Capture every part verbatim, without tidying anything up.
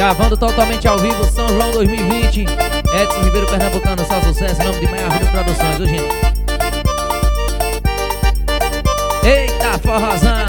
Gravando totalmente ao vivo, São João dois mil e vinte. Edson Ribeiro Pernambucano, só sucesso, em nome de Maior Rio Produções, viu, gente? Eita, forrozão.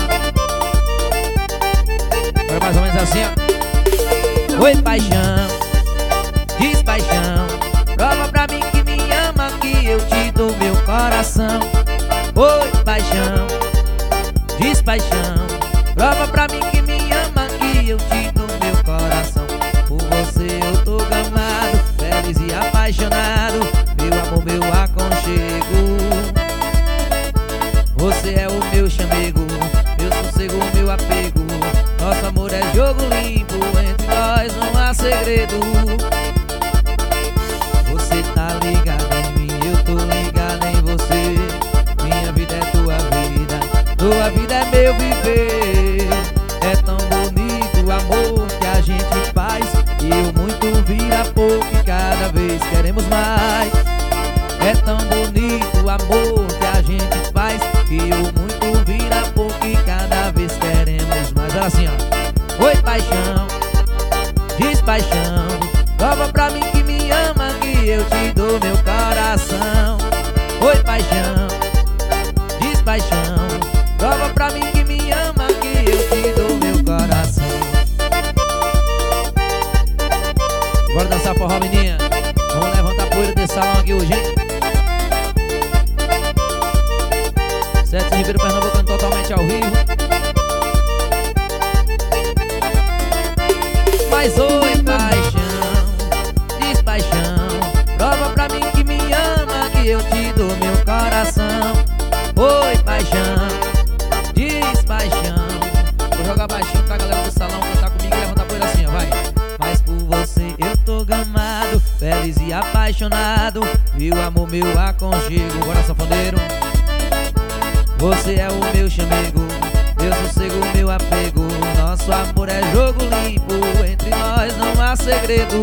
Agora mais ou menos assim, ó. Oi, paixão, diz paixão, prova pra mim que me ama, que eu te dou meu coração. Oi, paixão, diz paixão, prova pra mim que me ama, que eu te dou meu coração. Por você eu tô gamado, feliz e apaixonado, meu amor, meu aconchego. Você é o meu chamego, meu sossego, meu apego. Nosso amor é jogo limpo, entre nós não há segredo. Você tá ligado em mim, eu tô ligado em você. Minha vida é tua vida, tua vida é meu viver. É tão bonito o amor que a gente faz, e eu muito vira pouco e cada vez queremos mais. É tão bonito o amor que a gente faz, que eu muito vira pouco e cada vez queremos mais. Olha assim, ó. Oi, paixão, diz paixão, prova pra mim que me ama, que eu te dou meu coração. Oi, paixão, diz paixão, prova pra mim que me ama, que eu te dou meu coração. Bora dançar forró, menina. Vamos levantar poeira desse salão aqui hoje, hein? Edson Ribeiro Pernambucano totalmente ao vivo. Mas oi, paixão, diz paixão, prova pra mim que me ama, que eu te dou meu coração. Oi, paixão, diz paixão. Vou jogar baixinho pra galera do salão cantar comigo e levantar poeira assim, ó, vai. Mas por você eu tô gamado, feliz e apaixonado, meu amor, meu aconchego. Bora, sanfoneiro. Você é o meu chamego, meu sossego, meu apego. Nosso amor é jogo limpo, entre nós não há segredo.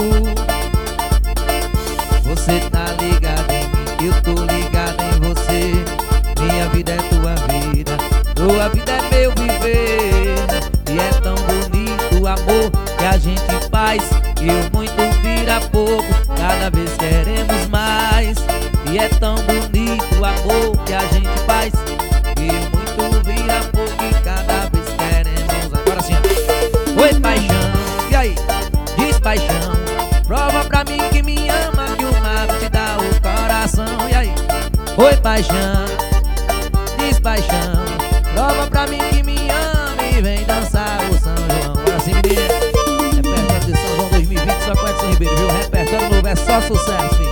Você tá ligado em mim, eu tô ligado em você. Minha vida é tua vida, tua vida é meu viver. E é tão bonito o amor que a gente faz, que eu muito vira pouco, cada vez queremos mais. E é tão bonito o amor que a gente faz, que eu muito vira pouco e cada vez queremos. Agora sim, ó. Oi, paixão, e aí? Diz paixão, prova pra mim que me ama, que o mago te dá o coração. E aí? Oi, paixão, diz paixão, prova pra mim que me ama e vem dançar o São João. Agora sim, menina. Repertório de São João dois mil e vinte, só com Edson Ribeiro, viu? Repertório novo é só sucesso, filho.